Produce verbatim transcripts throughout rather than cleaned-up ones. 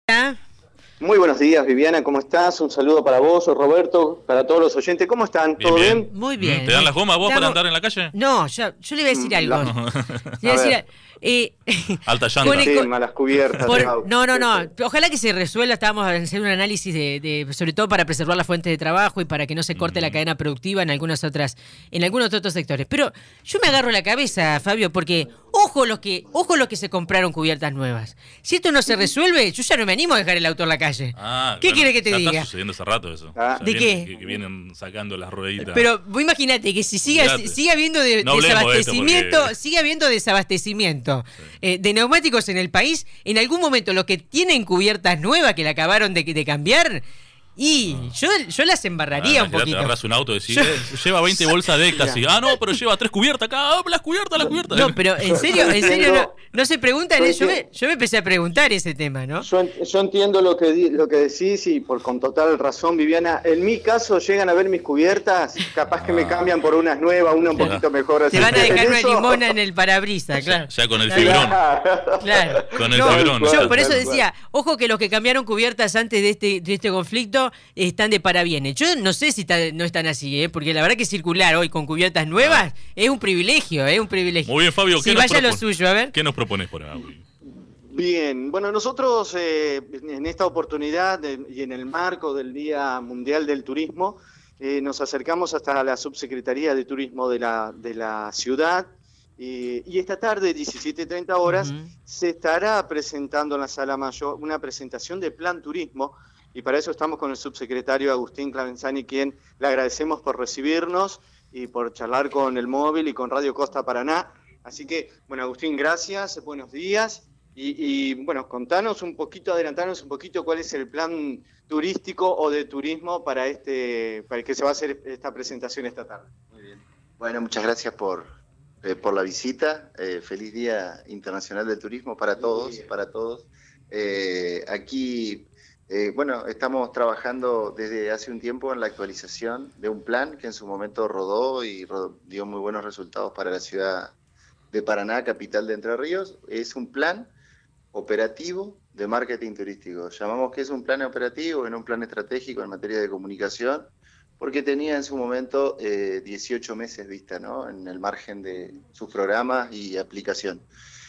¿Ah? Muy buenos días, Viviana, ¿cómo estás? Un saludo para vos, Roberto, para todos los oyentes. ¿Cómo están? ¿Todo bien? bien? Muy bien. ¿Te dan las gomas vos Te para hago... andar en la calle? No, yo, yo le voy a decir algo. La... Le voy a decir a... eh... Alta llanta. Sí, con... malas cubiertas. Por... No, no, no. Ojalá que se resuelva. Estábamos haciendo un análisis de, de, sobre todo para preservar las fuentes de trabajo y para que no se corte mm. la cadena productiva en algunas otras, en algunos otros sectores. Pero yo me agarro la cabeza, Fabio, porque ojo los que, ojo los que se compraron cubiertas nuevas. Si esto no se resuelve, yo ya no me animo a dejar el auto en la calle. Ah, ¿Qué bueno, quiere que te ya diga? Está sucediendo hace rato eso. Ah. ¿De viene, qué? Que, que vienen sacando las rueditas. Pero vos imaginate que si siga, siga habiendo de, no desabastecimiento, de porque... sigue habiendo desabastecimiento sí. eh, de neumáticos en el país, en algún momento los que tienen cubiertas nuevas que la acabaron de, de cambiar. Y no. yo, yo las embarraría ah, un poquito. Te agarras un auto y decís, yo... eh, lleva veinte bolsas de éxtasis. Ah, no, pero lleva tres cubiertas acá. Ah, las cubiertas, las cubiertas. No, pero en serio, en serio, no, no se preguntan. Yo, yo, me, yo me empecé a preguntar ese tema, ¿no? Yo, yo entiendo lo que, lo que decís y por con total razón, Viviana. En mi caso, llegan a ver mis cubiertas, capaz que ah. me cambian por unas nuevas, una un poquito mejor. Te van a dejar una limona en el parabrisas, claro. Ya con el fibrón. Claro. Con el no, fibrón. Yo por eso decía, ojo que los que cambiaron cubiertas antes de este, de este conflicto están de parabienes. Yo no sé si está, no están así, ¿eh? Porque la verdad que circular hoy con cubiertas nuevas ah. es un privilegio, es un privilegio. Muy bien, Fabio. Si vaya lo suyo, a ver. ¿Qué nos propones por ahí? Bien, bueno, nosotros eh, en esta oportunidad de, y en el marco del Día Mundial del Turismo, eh, nos acercamos hasta la Subsecretaría de Turismo de la, de la ciudad y, y esta tarde, diecisiete treinta horas, uh-huh. se estará presentando en la Sala Mayor una presentación de Plan Turismo. Y para eso estamos con el subsecretario Agustín Clavenzani, quien le agradecemos por recibirnos y por charlar con el móvil y con Radio Costa Paraná. Así que, bueno, Agustín, gracias, buenos días. Y, y bueno, contanos un poquito, adelantanos un poquito cuál es el plan turístico o de turismo para este, para el que se va a hacer esta presentación esta tarde. Muy bien. Bueno, muchas gracias por, eh, por la visita. Eh, feliz Día Internacional del Turismo para todos, para todos. Eh, aquí... Eh, bueno, estamos trabajando desde hace un tiempo en la actualización de un plan que en su momento rodó y rodó, dio muy buenos resultados para la ciudad de Paraná, capital de Entre Ríos. Es un plan operativo de marketing turístico. Llamamos que es un plan operativo, en un plan estratégico en materia de comunicación, porque tenía en su momento eh, dieciocho meses vista, ¿no? En el margen de sus programas y aplicación.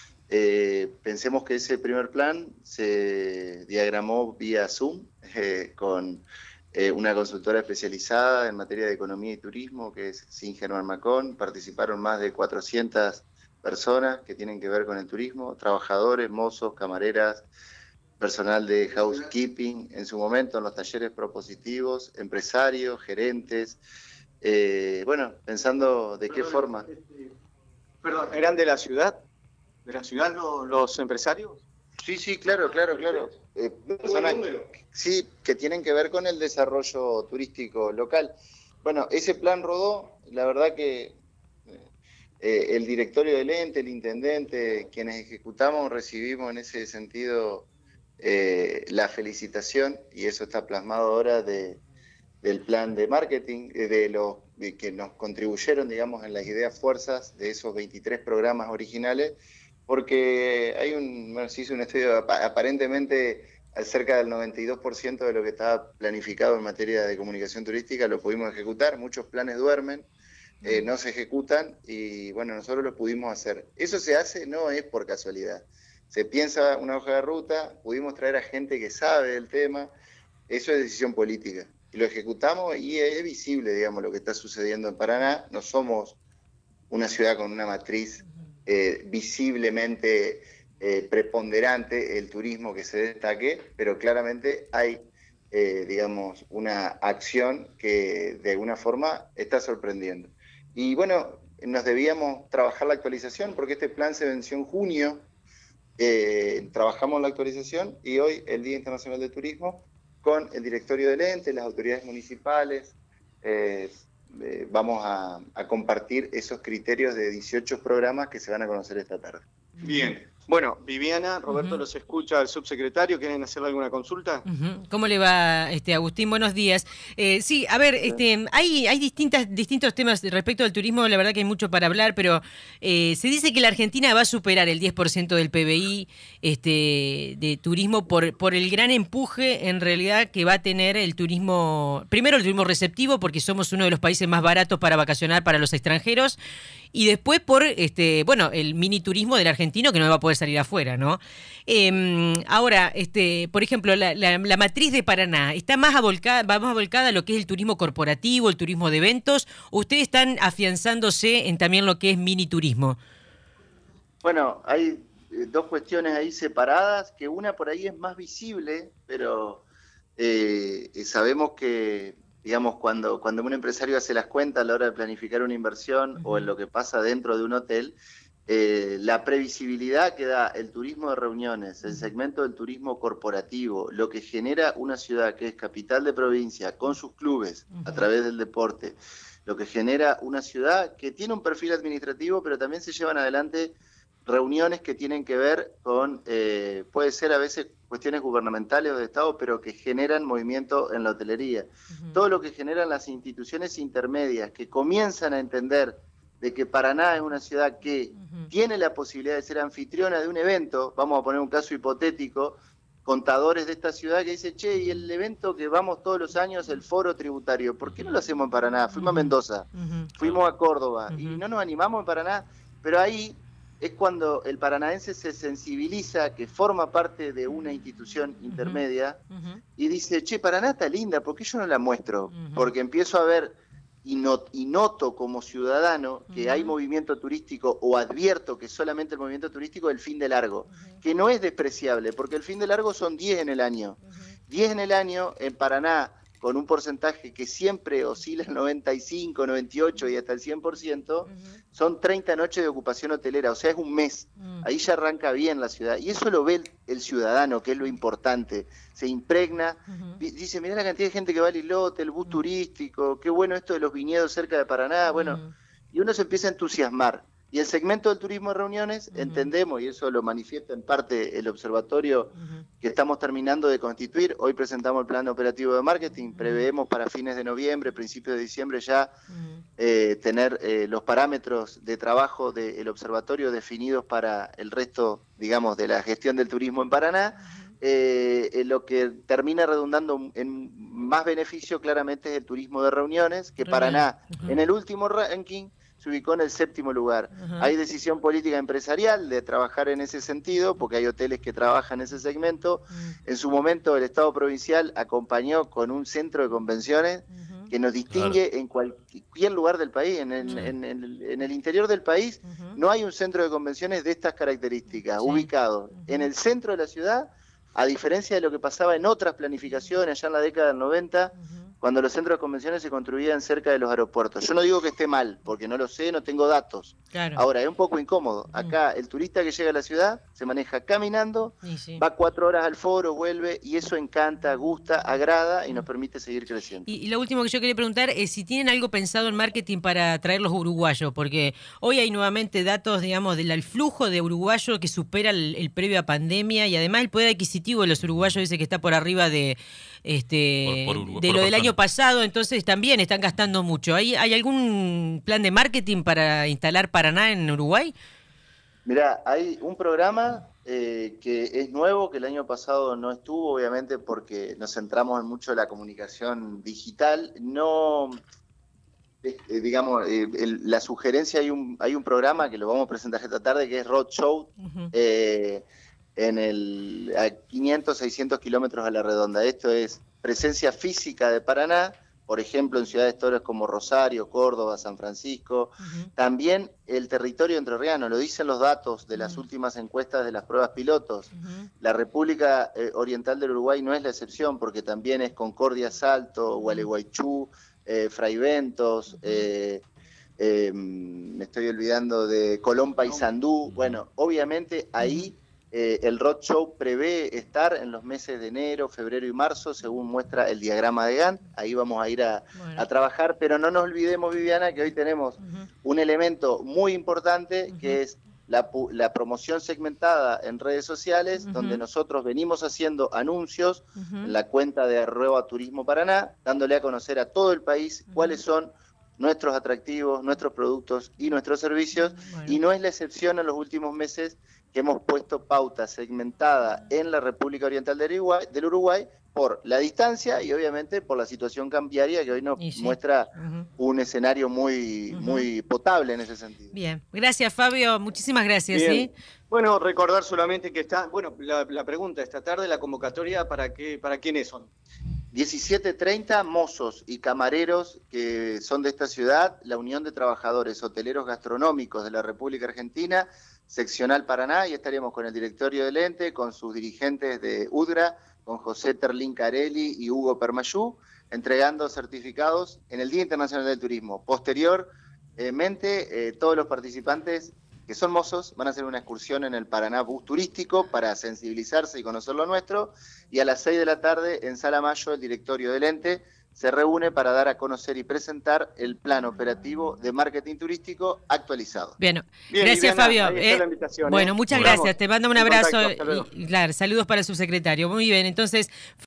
Eh, pensemos que ese primer plan se diagramó vía Zoom eh, con eh, una consultora especializada en materia de economía y turismo que es Singer Marmacón. Participaron más de cuatrocientas personas que tienen que ver con el turismo, trabajadores, mozos, camareras, personal de housekeeping, en su momento en los talleres propositivos, empresarios, gerentes, eh, bueno, pensando de qué perdón, forma. Este, perdón, ¿eran de la ciudad? ¿De la ciudad los, los empresarios? Sí, sí, claro, claro, claro. Eh, personas, sí, que tienen que ver con el desarrollo turístico local. Bueno, ese plan rodó, la verdad que eh, el directorio del ente, el intendente, quienes ejecutamos, recibimos en ese sentido eh, la felicitación, y eso está plasmado ahora de, del plan de marketing, de los de que nos contribuyeron, digamos, en las ideas fuerzas de esos veintitrés programas originales, porque hay un, bueno, se hizo un estudio, aparentemente cerca del noventa y dos por ciento de lo que estaba planificado en materia de comunicación turística lo pudimos ejecutar. Muchos planes duermen, eh, no se ejecutan y bueno, nosotros lo pudimos hacer. Eso se hace, no es por casualidad. Se piensa una hoja de ruta, pudimos traer a gente que sabe del tema, eso es decisión política. Y lo ejecutamos y es visible, digamos, lo que está sucediendo en Paraná. No somos una ciudad con una matriz Eh, visiblemente eh, preponderante el turismo que se destaque, pero claramente hay, eh, digamos, una acción que de alguna forma está sorprendiendo. Y bueno, nos debíamos trabajar la actualización porque este plan se venció en junio, eh, trabajamos la actualización y hoy el Día Internacional del Turismo con el directorio del ente, las autoridades municipales, eh, Eh, vamos a, a compartir esos criterios de dieciocho programas que se van a conocer esta tarde. Bien, Bueno, Viviana, Roberto Uh-huh. los escucha, el subsecretario, ¿quieren hacerle alguna consulta? Uh-huh. ¿Cómo le va, este, Agustín? Buenos días. Eh, sí, a ver, este, hay, hay distintas, distintos temas respecto al turismo, la verdad que hay mucho para hablar, pero eh, se dice que la Argentina va a superar el diez por ciento del P B I este, de turismo por, por el gran empuje en realidad que va a tener el turismo, primero el turismo receptivo, porque somos uno de los países más baratos para vacacionar para los extranjeros, y después por, este, bueno, el mini turismo del argentino que no va a poder salir afuera, ¿no? Eh, ahora, este, por ejemplo, la, la, la matriz de Paraná, ¿está más avolcada, va más volcada a lo que es el turismo corporativo, el turismo de eventos, o ustedes están afianzándose en también lo que es mini turismo? Bueno, hay eh, dos cuestiones ahí separadas, que una por ahí es más visible, pero eh, sabemos que, digamos, cuando, cuando un empresario hace las cuentas a la hora de planificar una inversión uh-huh. o en lo que pasa dentro de un hotel, eh, la previsibilidad que da el turismo de reuniones, el segmento del turismo corporativo, lo que genera una ciudad que es capital de provincia con sus clubes uh-huh. a través del deporte, lo que genera una ciudad que tiene un perfil administrativo, pero también se llevan adelante reuniones que tienen que ver con, eh, puede ser a veces cuestiones gubernamentales o de Estado, pero que generan movimiento en la hotelería. Uh-huh. Todo lo que generan las instituciones intermedias que comienzan a entender de que Paraná es una ciudad que uh-huh. tiene la posibilidad de ser anfitriona de un evento, vamos a poner un caso hipotético, contadores de esta ciudad que dicen, che, y el evento que vamos todos los años, el foro tributario, ¿por qué no lo hacemos en Paraná? Fuimos uh-huh. a Mendoza, uh-huh. fuimos a Córdoba, uh-huh. y no nos animamos en Paraná, pero ahí es cuando el paranaense se sensibiliza, que forma parte de una institución intermedia, uh-huh. y dice, che, Paraná está linda, ¿por qué yo no la muestro? Uh-huh. Porque empiezo a ver y, not, y noto como ciudadano que uh-huh. hay movimiento turístico, o advierto que solamente el movimiento turístico es el fin de largo, uh-huh. que no es despreciable, porque el fin de largo son diez en el año. Uh-huh. diez en el año en Paraná, con un porcentaje que siempre oscila el noventa y cinco, noventa y ocho y hasta el cien por ciento, uh-huh. son treinta noches de ocupación hotelera, o sea, es un mes. Uh-huh. Ahí ya arranca bien la ciudad. Y eso lo ve el, el ciudadano, que es lo importante. Se impregna, uh-huh. dice, mirá la cantidad de gente que va al islote, el bus uh-huh. turístico, qué bueno esto de los viñedos cerca de Paraná, bueno, uh-huh. y uno se empieza a entusiasmar. Y el segmento del turismo de reuniones, uh-huh. entendemos, y eso lo manifiesta en parte el observatorio uh-huh. que estamos terminando de constituir. Hoy presentamos el plan operativo de marketing, uh-huh. preveemos para fines de noviembre, principios de diciembre ya uh-huh. eh, tener eh, los parámetros de trabajo del observatorio definidos para el resto, digamos, de la gestión del turismo en Paraná. Uh-huh. Eh, eh, lo que termina redundando en más beneficio claramente es el turismo de reuniones, que Paraná, uh-huh. en el último ranking, se ubicó en el séptimo lugar. Uh-huh. Hay decisión política empresarial de trabajar en ese sentido, porque hay hoteles que trabajan en ese segmento. Uh-huh. En su momento el Estado provincial acompañó con un centro de convenciones uh-huh. que nos distingue claro. en cualquier lugar del país. En el, uh-huh. en, en, el, en el interior del país uh-huh. no hay un centro de convenciones de estas características, sí. ubicado uh-huh. en el centro de la ciudad, a diferencia de lo que pasaba en otras planificaciones allá en la década del noventa, uh-huh. cuando los centros de convenciones se construían cerca de los aeropuertos. Yo no digo que esté mal, porque no lo sé, no tengo datos. Claro. Ahora, es un poco incómodo. Acá el turista que llega a la ciudad se maneja caminando, sí, sí. va cuatro horas al foro, vuelve, y eso encanta, gusta, agrada y nos permite seguir creciendo. Y, y lo último que yo quería preguntar es si tienen algo pensado en marketing para atraer los uruguayos, porque hoy hay nuevamente datos, digamos, del flujo de uruguayos que supera el, el previo a pandemia, y además el poder adquisitivo de los uruguayos dice que está por arriba de, este, por, por Uruguay, de lo del año pasado, entonces también están gastando mucho. ¿Hay, hay algún plan de marketing para instalar Paraná en Uruguay? Mirá, hay un programa eh, que es nuevo, que el año pasado no estuvo, obviamente, porque nos centramos en mucho en la comunicación digital. No, eh, digamos, eh, el, la sugerencia, hay un, hay un programa que lo vamos a presentar esta tarde, que es Roadshow, uh-huh. eh, en el, a quinientos, seiscientos kilómetros a la redonda. Esto es presencia física de Paraná, por ejemplo, en ciudades tales como Rosario, Córdoba, San Francisco. Uh-huh. También el territorio entrerriano, lo dicen los datos de las uh-huh. últimas encuestas de las pruebas pilotos. Uh-huh. La República eh, Oriental del Uruguay no es la excepción, porque también es Concordia, Salto, uh-huh. Gualeguaychú, eh, Fraiventos, uh-huh. eh, eh, me estoy olvidando de Colón, Paysandú. Uh-huh. Bueno, obviamente ahí... Uh-huh. Eh, el Roadshow prevé estar en los meses de enero, febrero y marzo, según muestra el diagrama de Gantt. Ahí vamos a ir a, bueno. a trabajar, pero no nos olvidemos, Viviana, que hoy tenemos uh-huh. un elemento muy importante, uh-huh. que es la, la promoción segmentada en redes sociales, Uh-huh. donde nosotros venimos haciendo anuncios Uh-huh. en la cuenta de arroba Turismo Paraná, dándole a conocer a todo el país Uh-huh. cuáles son nuestros atractivos, nuestros productos y nuestros servicios, Bueno. y no es la excepción en los últimos meses que hemos puesto pauta segmentada en la República Oriental del Uruguay, del Uruguay por la distancia y obviamente por la situación cambiaria que hoy nos Y sí. muestra Uh-huh. un escenario muy, Ujú. muy potable en ese sentido. Bien, gracias Fabio, muchísimas gracias. Bien. ¿sí? Bueno, recordar solamente que está, bueno, la, la pregunta esta tarde, la convocatoria, ¿para qué, para quiénes son? diecisiete treinta mozos y camareros que son de esta ciudad, la Unión de Trabajadores Hoteleros Gastronómicos de la República Argentina, seccional Paraná, y estaremos con el directorio del ente, con sus dirigentes de U D G R A, con José Terlín Carelli y Hugo Permayú, entregando certificados en el Día Internacional del Turismo. Posteriormente, eh, todos los participantes que son mozos van a hacer una excursión en el Paraná Bus Turístico para sensibilizarse y conocer lo nuestro, y a las seis de la tarde en Sala Mayo el directorio del ente se reúne para dar a conocer y presentar el plan operativo de marketing turístico actualizado. Bien, Bien, gracias Viviana, Fabio. ahí está Eh, la invitación, bueno, ¿eh? muchas Bueno, gracias, te mando un en abrazo contacto, hasta luego. y, y claro, saludos para el subsecretario. Muy bien, entonces...